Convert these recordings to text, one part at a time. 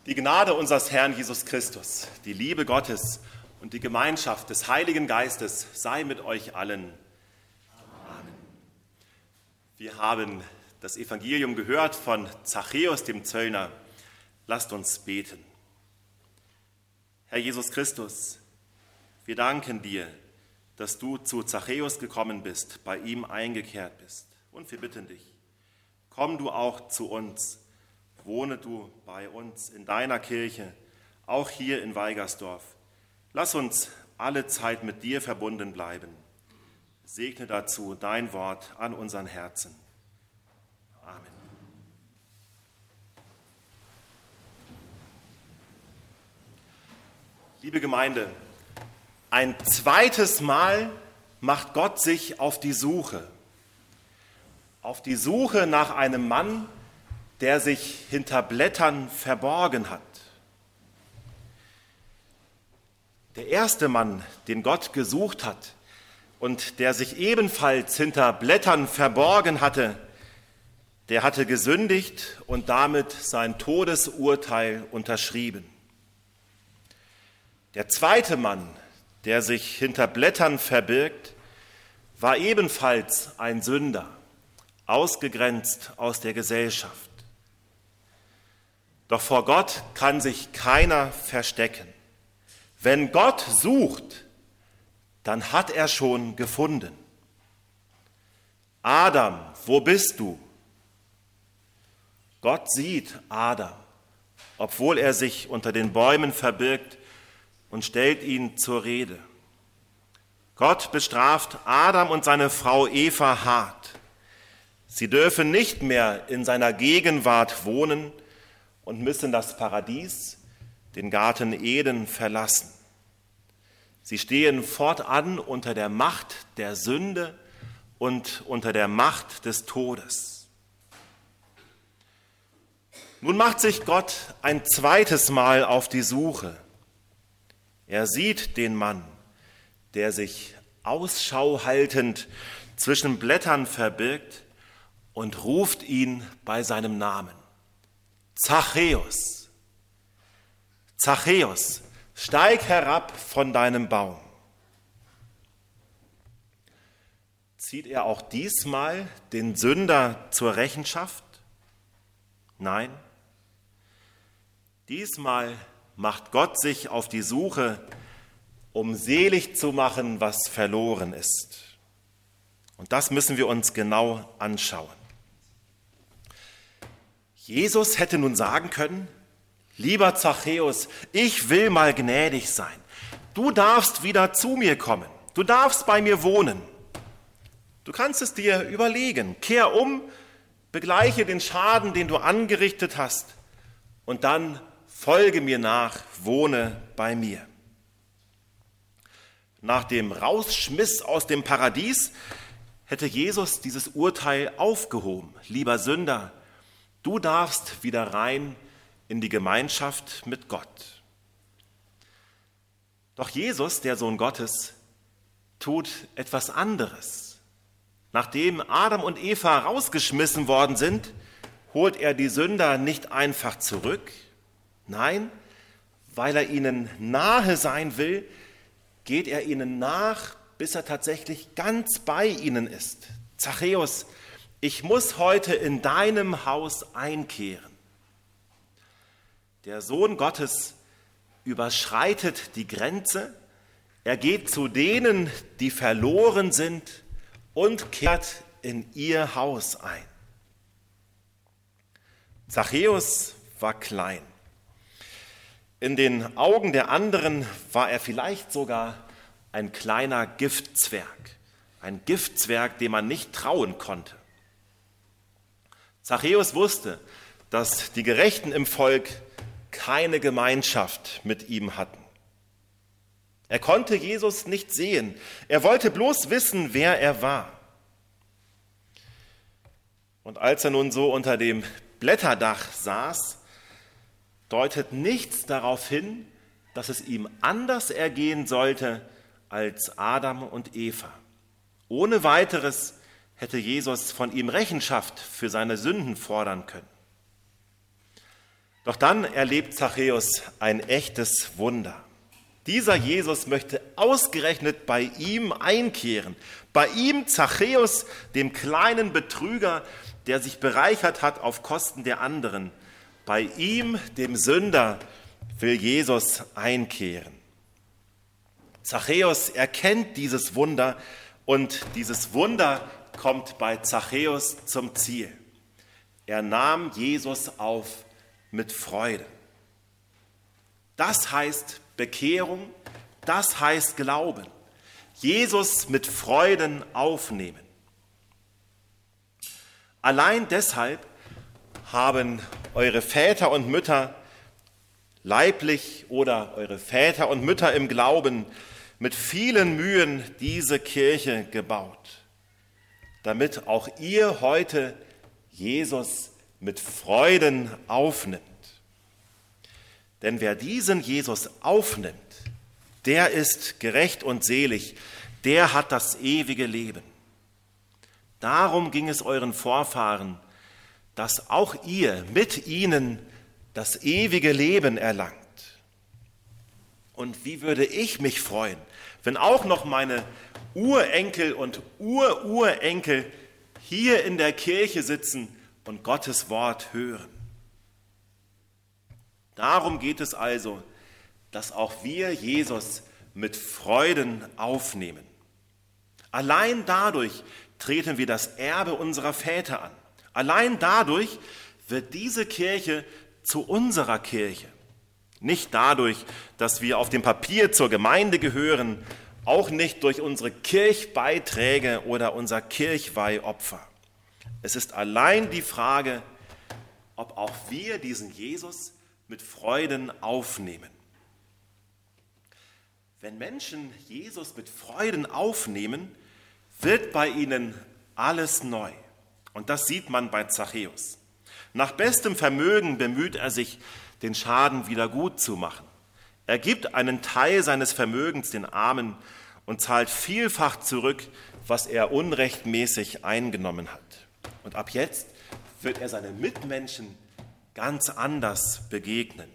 Die Gnade unseres Herrn Jesus Christus, die Liebe Gottes und die Gemeinschaft des Heiligen Geistes sei mit euch allen. Amen. Wir haben das Evangelium gehört von Zachäus, dem Zöllner. Lasst uns beten. Herr Jesus Christus, wir danken dir, dass du zu Zachäus gekommen bist, bei ihm eingekehrt bist. Und wir bitten dich, komm du auch zu uns. Wohne du bei uns in deiner Kirche, auch hier in Weigersdorf. Lass uns alle Zeit mit dir verbunden bleiben. Segne dazu dein Wort an unseren Herzen. Amen. Liebe Gemeinde, ein zweites Mal macht Gott sich auf die Suche nach einem Mann, der sich hinter Blättern verborgen hat. Der erste Mann, den Gott gesucht hat und der sich ebenfalls hinter Blättern verborgen hatte, der hatte gesündigt und damit sein Todesurteil unterschrieben. Der zweite Mann, der sich hinter Blättern verbirgt, war ebenfalls ein Sünder, ausgegrenzt aus der Gesellschaft. Doch vor Gott kann sich keiner verstecken. Wenn Gott sucht, dann hat er schon gefunden. Adam, wo bist du? Gott sieht Adam, obwohl er sich unter den Bäumen verbirgt, und stellt ihn zur Rede. Gott bestraft Adam und seine Frau Eva hart. Sie dürfen nicht mehr in seiner Gegenwart wohnen und müssen das Paradies, den Garten Eden, verlassen. Sie stehen fortan unter der Macht der Sünde und unter der Macht des Todes. Nun macht sich Gott ein zweites Mal auf die Suche. Er sieht den Mann, der sich Ausschau haltend zwischen Blättern verbirgt, und ruft ihn bei seinem Namen. Zachäus, Zachäus, steig herab von deinem Baum. Zieht er auch diesmal den Sünder zur Rechenschaft? Nein. Diesmal macht Gott sich auf die Suche, um selig zu machen, was verloren ist. Und das müssen wir uns genau anschauen. Jesus hätte nun sagen können: Lieber Zachäus, ich will mal gnädig sein. Du darfst wieder zu mir kommen. Du darfst bei mir wohnen. Du kannst es dir überlegen. Kehr um, begleiche den Schaden, den du angerichtet hast, und dann folge mir nach, wohne bei mir. Nach dem Rausschmiss aus dem Paradies hätte Jesus dieses Urteil aufgehoben. Lieber Sünder, du darfst wieder rein in die Gemeinschaft mit Gott. Doch Jesus, der Sohn Gottes, tut etwas anderes. Nachdem Adam und Eva rausgeschmissen worden sind, holt er die Sünder nicht einfach zurück. Nein, weil er ihnen nahe sein will, geht er ihnen nach, bis er tatsächlich ganz bei ihnen ist. Zachäus, ich muss heute in deinem Haus einkehren. Der Sohn Gottes überschreitet die Grenze, er geht zu denen, die verloren sind, und kehrt in ihr Haus ein. Zachäus war klein. In den Augen der anderen war er vielleicht sogar ein kleiner Giftzwerg, ein Giftzwerg, dem man nicht trauen konnte. Zachäus wusste, dass die Gerechten im Volk keine Gemeinschaft mit ihm hatten. Er konnte Jesus nicht sehen, er wollte bloß wissen, wer er war. Und als er nun so unter dem Blätterdach saß, deutet nichts darauf hin, dass es ihm anders ergehen sollte als Adam und Eva. Ohne weiteres hätte Jesus von ihm Rechenschaft für seine Sünden fordern können. Doch dann erlebt Zachäus ein echtes Wunder. Dieser Jesus möchte ausgerechnet bei ihm einkehren. Bei ihm, Zachäus, dem kleinen Betrüger, der sich bereichert hat auf Kosten der anderen. Bei ihm, dem Sünder, will Jesus einkehren. Zachäus erkennt dieses Wunder und dieses Wunder kommt bei Zachäus zum Ziel. Er nahm Jesus auf mit Freude. Das heißt Bekehrung, das heißt Glauben. Jesus mit Freuden aufnehmen. Allein deshalb haben eure Väter und Mütter leiblich oder eure Väter und Mütter im Glauben mit vielen Mühen diese Kirche gebaut, damit auch ihr heute Jesus mit Freuden aufnimmt. Denn wer diesen Jesus aufnimmt, der ist gerecht und selig, der hat das ewige Leben. Darum ging es euren Vorfahren, dass auch ihr mit ihnen das ewige Leben erlangt. Und wie würde ich mich freuen, wenn auch noch meine Urenkel und Ururenkel hier in der Kirche sitzen und Gottes Wort hören. Darum geht es also, dass auch wir Jesus mit Freuden aufnehmen. Allein dadurch treten wir das Erbe unserer Väter an. Allein dadurch wird diese Kirche zu unserer Kirche. Nicht dadurch, dass wir auf dem Papier zur Gemeinde gehören, auch nicht durch unsere Kirchbeiträge oder unser Kirchweihopfer. Es ist allein die Frage, ob auch wir diesen Jesus mit Freuden aufnehmen. Wenn Menschen Jesus mit Freuden aufnehmen, wird bei ihnen alles neu. Und das sieht man bei Zachäus. Nach bestem Vermögen bemüht er sich, den Schaden wieder gut zu machen. Er gibt einen Teil seines Vermögens den Armen und zahlt vielfach zurück, was er unrechtmäßig eingenommen hat. Und ab jetzt wird er seinen Mitmenschen ganz anders begegnen.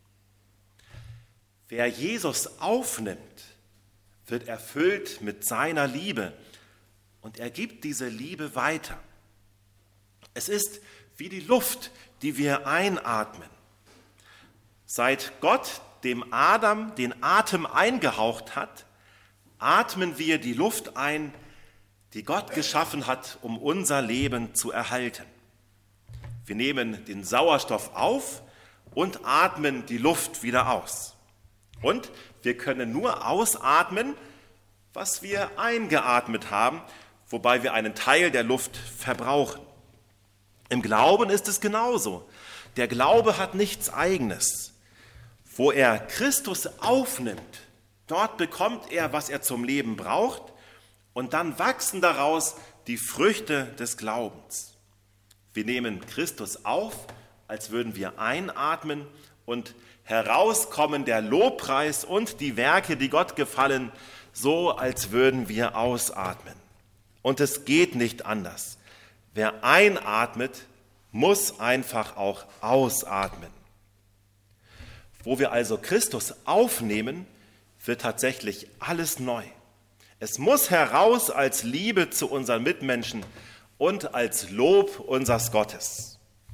Wer Jesus aufnimmt, wird erfüllt mit seiner Liebe und er gibt diese Liebe weiter. Es ist wie die Luft, die wir einatmen. Seit Gott dem Adam den Atem eingehaucht hat, atmen wir die Luft ein, die Gott geschaffen hat, um unser Leben zu erhalten. Wir nehmen den Sauerstoff auf und atmen die Luft wieder aus. Und wir können nur ausatmen, was wir eingeatmet haben, wobei wir einen Teil der Luft verbrauchen. Im Glauben ist es genauso. Der Glaube hat nichts Eigenes. Wo er Christus aufnimmt, dort bekommt er, was er zum Leben braucht, und dann wachsen daraus die Früchte des Glaubens. Wir nehmen Christus auf, als würden wir einatmen, und herauskommen der Lobpreis und die Werke, die Gott gefallen, so als würden wir ausatmen. Und es geht nicht anders. Wer einatmet, muss einfach auch ausatmen. Wo wir also Christus aufnehmen, wird tatsächlich alles neu. Es muss heraus als Liebe zu unseren Mitmenschen und als Lob unseres Gottes.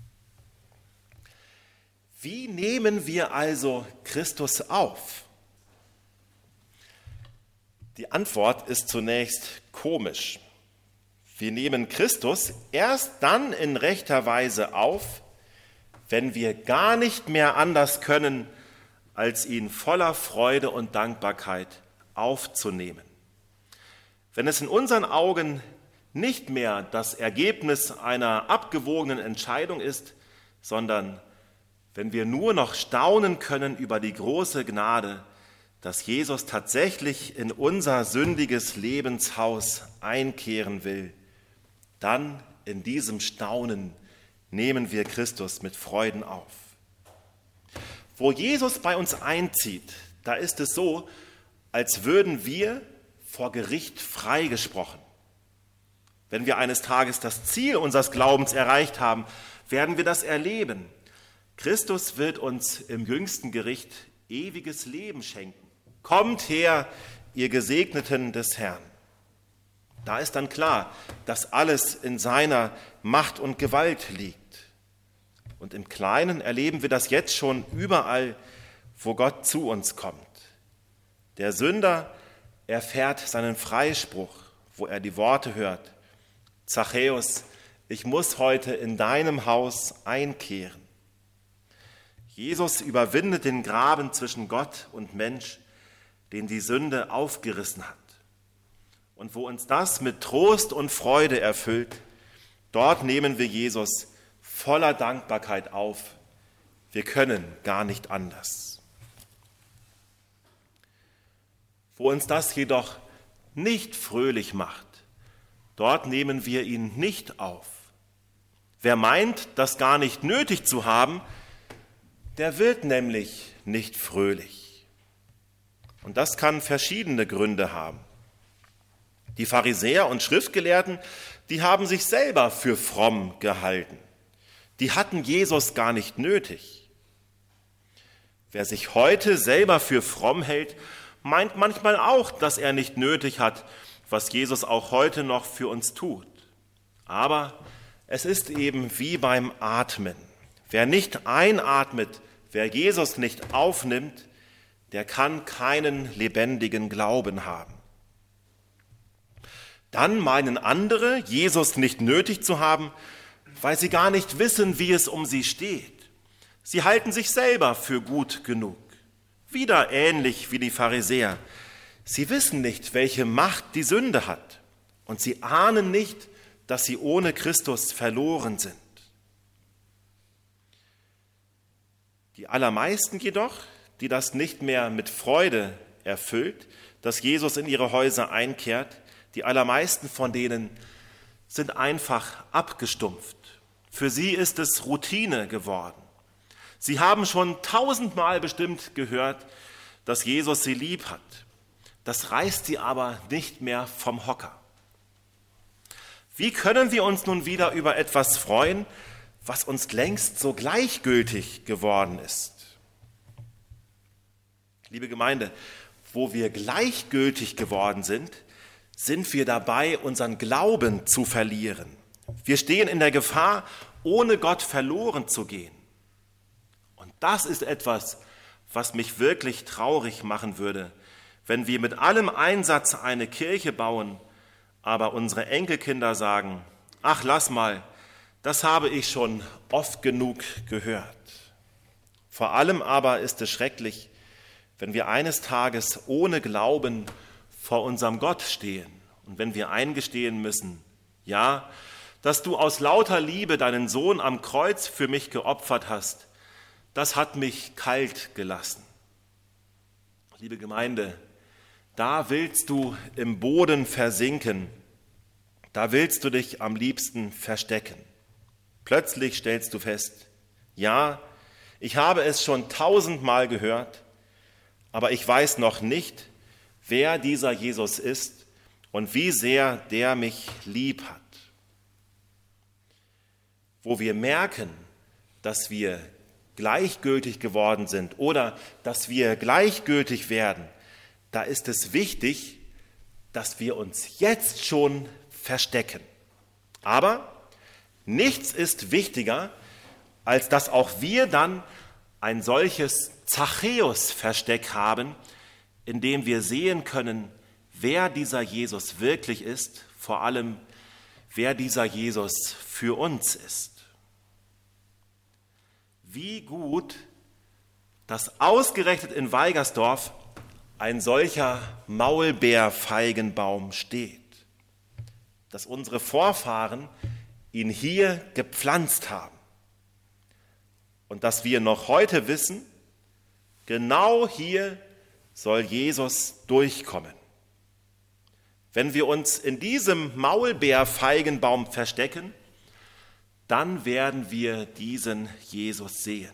Wie nehmen wir also Christus auf? Die Antwort ist zunächst komisch. Wir nehmen Christus erst dann in rechter Weise auf, wenn wir gar nicht mehr anders können, als ihn voller Freude und Dankbarkeit aufzunehmen. Wenn es in unseren Augen nicht mehr das Ergebnis einer abgewogenen Entscheidung ist, sondern wenn wir nur noch staunen können über die große Gnade, dass Jesus tatsächlich in unser sündiges Lebenshaus einkehren will, dann in diesem Staunen nehmen wir Christus mit Freuden auf. Wo Jesus bei uns einzieht, da ist es so, als würden wir vor Gericht freigesprochen. Wenn wir eines Tages das Ziel unseres Glaubens erreicht haben, werden wir das erleben. Christus wird uns im jüngsten Gericht ewiges Leben schenken. Kommt her, ihr Gesegneten des Herrn. Da ist dann klar, dass alles in seiner Macht und Gewalt liegt. Und im Kleinen erleben wir das jetzt schon überall, wo Gott zu uns kommt. Der Sünder erfährt seinen Freispruch, wo er die Worte hört: Zachäus, ich muss heute in deinem Haus einkehren. Jesus überwindet den Graben zwischen Gott und Mensch, den die Sünde aufgerissen hat. Und wo uns das mit Trost und Freude erfüllt, dort nehmen wir Jesus voller Dankbarkeit auf. Wir können gar nicht anders. Wo uns das jedoch nicht fröhlich macht, dort nehmen wir ihn nicht auf. Wer meint, das gar nicht nötig zu haben, der wird nämlich nicht fröhlich. Und das kann verschiedene Gründe haben. Die Pharisäer und Schriftgelehrten, die haben sich selber für fromm gehalten. Die hatten Jesus gar nicht nötig. Wer sich heute selber für fromm hält, meint manchmal auch, dass er nicht nötig hat, was Jesus auch heute noch für uns tut. Aber es ist eben wie beim Atmen. Wer nicht einatmet, wer Jesus nicht aufnimmt, der kann keinen lebendigen Glauben haben. Dann meinen andere, Jesus nicht nötig zu haben, weil sie gar nicht wissen, wie es um sie steht. Sie halten sich selber für gut genug. Wieder ähnlich wie die Pharisäer. Sie wissen nicht, welche Macht die Sünde hat. Und sie ahnen nicht, dass sie ohne Christus verloren sind. Die allermeisten jedoch, die das nicht mehr mit Freude erfüllt, dass Jesus in ihre Häuser einkehrt, die allermeisten von denen sind einfach abgestumpft. Für sie ist es Routine geworden. Sie haben schon 1000-mal bestimmt gehört, dass Jesus sie lieb hat. Das reißt sie aber nicht mehr vom Hocker. Wie können wir uns nun wieder über etwas freuen, was uns längst so gleichgültig geworden ist? Liebe Gemeinde, wo wir gleichgültig geworden sind, sind wir dabei, unseren Glauben zu verlieren. Wir stehen in der Gefahr, ohne Gott verloren zu gehen. Und das ist etwas, was mich wirklich traurig machen würde, wenn wir mit allem Einsatz eine Kirche bauen, aber unsere Enkelkinder sagen: Ach, lass mal, das habe ich schon oft genug gehört. Vor allem aber ist es schrecklich, wenn wir eines Tages ohne Glauben vor unserem Gott stehen und wenn wir eingestehen müssen: Ja, dass du aus lauter Liebe deinen Sohn am Kreuz für mich geopfert hast, das hat mich kalt gelassen. Liebe Gemeinde, da willst du im Boden versinken, da willst du dich am liebsten verstecken. Plötzlich stellst du fest: Ja, ich habe es schon 1000-mal gehört, aber ich weiß noch nicht, wer dieser Jesus ist und wie sehr der mich lieb hat. Wo wir merken, dass wir gleichgültig geworden sind oder dass wir gleichgültig werden, da ist es wichtig, dass wir uns jetzt schon verstecken. Aber nichts ist wichtiger, als dass auch wir dann ein solches Zachäus-Versteck haben, in dem wir sehen können, wer dieser Jesus wirklich ist, vor allem wer dieser Jesus für uns ist. Wie gut, dass ausgerechnet in Weigersdorf ein solcher Maulbeerfeigenbaum steht, dass unsere Vorfahren ihn hier gepflanzt haben und dass wir noch heute wissen, genau hier soll Jesus durchkommen. Wenn wir uns in diesem Maulbeerfeigenbaum verstecken, dann werden wir diesen Jesus sehen.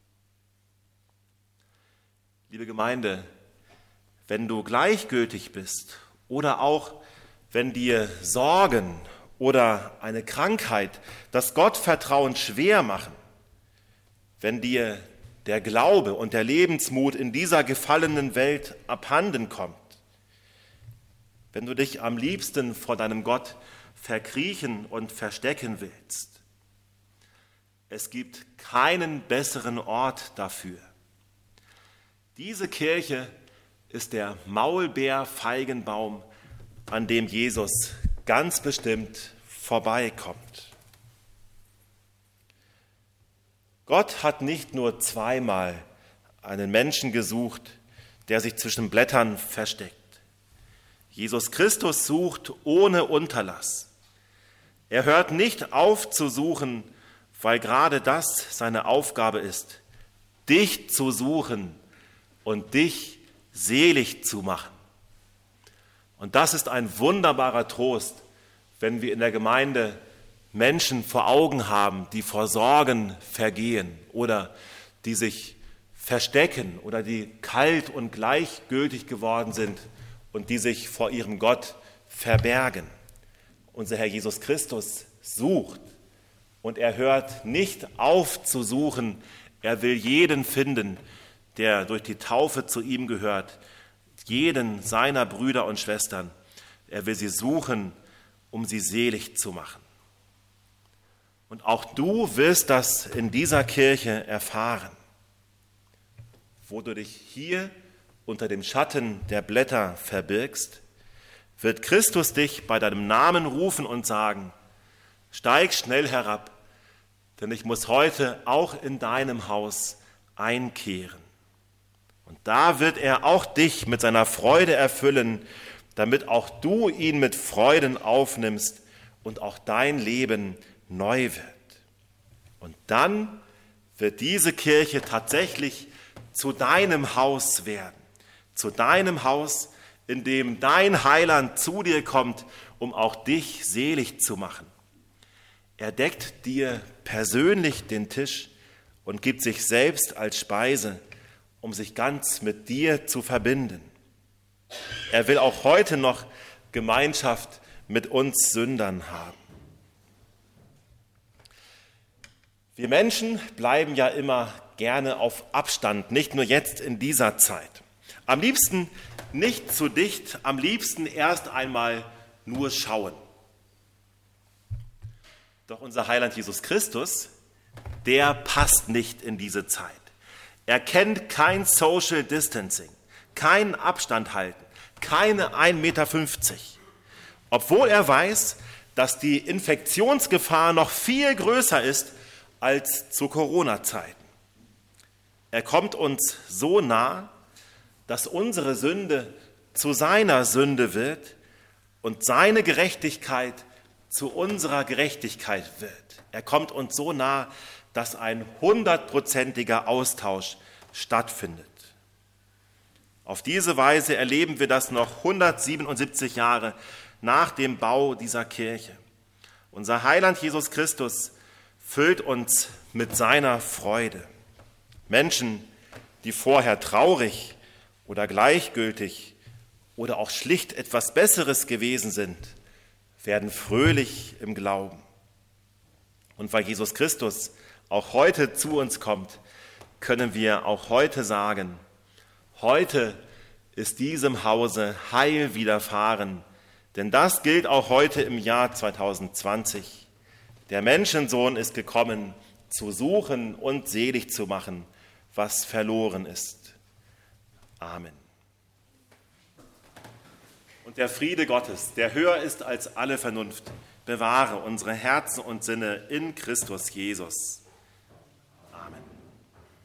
Liebe Gemeinde, wenn du gleichgültig bist oder auch wenn dir Sorgen oder eine Krankheit das Gottvertrauen schwer machen, wenn dir der Glaube und der Lebensmut in dieser gefallenen Welt abhanden kommt, wenn du dich am liebsten vor deinem Gott verkriechen und verstecken willst. Es gibt keinen besseren Ort dafür. Diese Kirche ist der Maulbeerfeigenbaum, an dem Jesus ganz bestimmt vorbeikommt. Gott hat nicht nur zweimal einen Menschen gesucht, der sich zwischen Blättern versteckt. Jesus Christus sucht ohne Unterlass. Er hört nicht auf zu suchen, weil gerade das seine Aufgabe ist, dich zu suchen und dich selig zu machen. Und das ist ein wunderbarer Trost, wenn wir in der Gemeinde Menschen vor Augen haben, die vor Sorgen vergehen oder die sich verstecken oder die kalt und gleichgültig geworden sind und die sich vor ihrem Gott verbergen. Unser Herr Jesus Christus sucht und er hört nicht auf zu suchen. Er will jeden finden, der durch die Taufe zu ihm gehört, jeden seiner Brüder und Schwestern. Er will sie suchen, um sie selig zu machen. Und auch du wirst das in dieser Kirche erfahren, wo du dich hier unter dem Schatten der Blätter verbirgst, wird Christus dich bei deinem Namen rufen und sagen, steig schnell herab, denn ich muss heute auch in deinem Haus einkehren. Und da wird er auch dich mit seiner Freude erfüllen, damit auch du ihn mit Freuden aufnimmst und auch dein Leben neu wird. Und dann wird diese Kirche tatsächlich zu deinem Haus werden, zu deinem Haus, in dem dein Heiland zu dir kommt, um auch dich selig zu machen. Er deckt dir persönlich den Tisch und gibt sich selbst als Speise, um sich ganz mit dir zu verbinden. Er will auch heute noch Gemeinschaft mit uns Sündern haben. Wir Menschen bleiben ja immer gerne auf Abstand, nicht nur jetzt in dieser Zeit. Am liebsten nicht zu dicht, am liebsten erst einmal nur schauen. Doch unser Heiland Jesus Christus, der passt nicht in diese Zeit. Er kennt kein Social Distancing, keinen Abstand halten, keine 1,50 Meter. Obwohl er weiß, dass die Infektionsgefahr noch viel größer ist als zu Corona-Zeiten. Er kommt uns so nah, dass unsere Sünde zu seiner Sünde wird und seine Gerechtigkeit zu unserer Gerechtigkeit wird. Er kommt uns so nah, dass ein 100%iger Austausch stattfindet. Auf diese Weise erleben wir das noch 177 Jahre nach dem Bau dieser Kirche. Unser Heiland Jesus Christus füllt uns mit seiner Freude. Menschen, die vorher traurig oder gleichgültig oder auch schlicht etwas Besseres gewesen sind, werden fröhlich im Glauben. Und weil Jesus Christus auch heute zu uns kommt, können wir auch heute sagen, heute ist diesem Hause Heil widerfahren, denn das gilt auch heute im Jahr 2020. Der Menschensohn ist gekommen, zu suchen und selig zu machen, was verloren ist. Amen. Und der Friede Gottes, der höher ist als alle Vernunft, bewahre unsere Herzen und Sinne in Christus Jesus.